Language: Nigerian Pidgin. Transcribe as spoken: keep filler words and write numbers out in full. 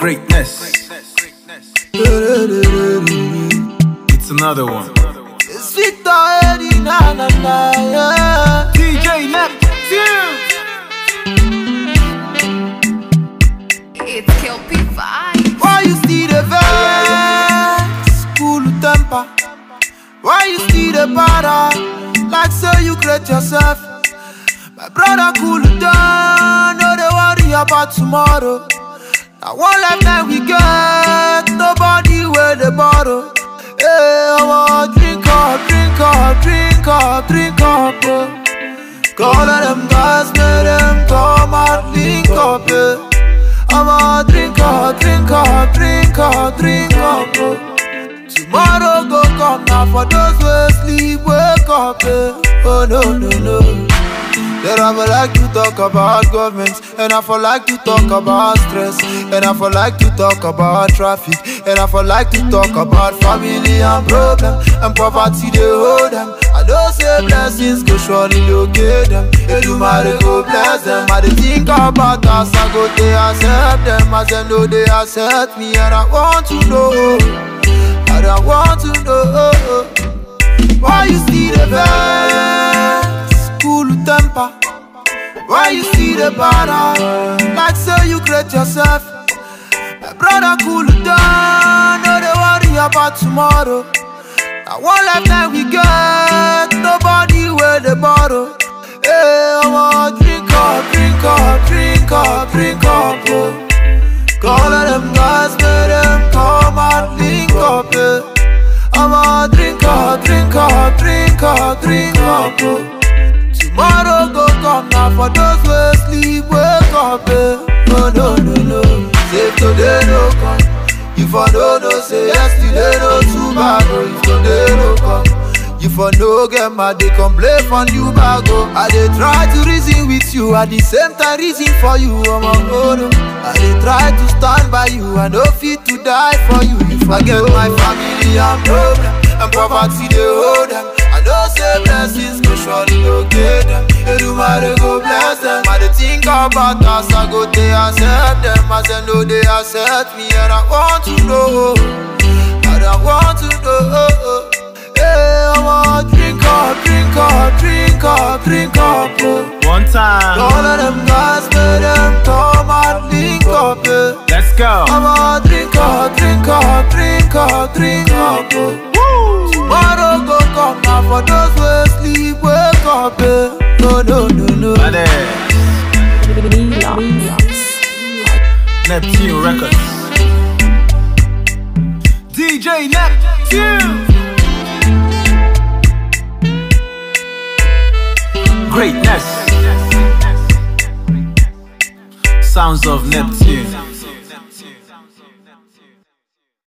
Greatness. It's another one. It's Victor Eddie, na na na, yeah. D J Neptune. It's K L P Vibes. Why you still the vex? Cool temper. Why you still the para? Like so you create yourself. My brother, cool down. No they worry about tomorrow. Now one lifetime we get, nobody wear the bottle. Hey, I want drink up, drink up, drink up, drink up. Oh. Call them guys, make them come and link up. Yeah. I want drink up, drink up, drink up, drink up. Oh. Tomorrow go come now for those who sleep, wake up. Yeah. Oh no, no, no. Then I for like to talk about government, and I for like to talk about stress, and I for like to talk about traffic, and I for like to talk about family and problem, and poverty they hold them. I don't say blessings go surely locate them. They do matter go bless them. I dey think about us, I go they accept them, as they know they accept me, and I want to know, and I want to know why you still the vex. Cool temper. Why you see the banner? Like so you create yourself. My brother, cool down. No they worry about tomorrow. Now one lifetime we get, nobody wear the bottle. Hey, I want drink up, drink up, drink up, drink up. Oh. Call them guys, make them come and link up. Yeah. I want drink up, drink up, drink up, drink up. Oh. Tomorrow go come now for those who sleep, wake up, eh. Oh no, no, no. Say today no come. You for no, no, say yesterday no too bad. Oh, if today no come. You for no get mad, they complain from you back. Oh, I dey try to reason with you, at the same time reason for you. I'm a oh no. I dey try to stand by you, I no fit to die for you. You forget my family and problem, and poverty they hold them. I don't say blessings go surely locate them. They do matter go bless them. I dey think about us, I go they accept them, as they know they accept me, and I want to know, and I want to know. Hey, I want drink up, drink up, drink up, drink up. Oh. One time. All of them guys, make them come and link up. Yeah. Let's go. I want drink up, drink up, drink up, drink up. Oh. Tomorrow go come now for those who sleep, wake up. Yeah. No, no, no, no. Neptune Records. D J Neptune. Greatness. Sounds of Neptune.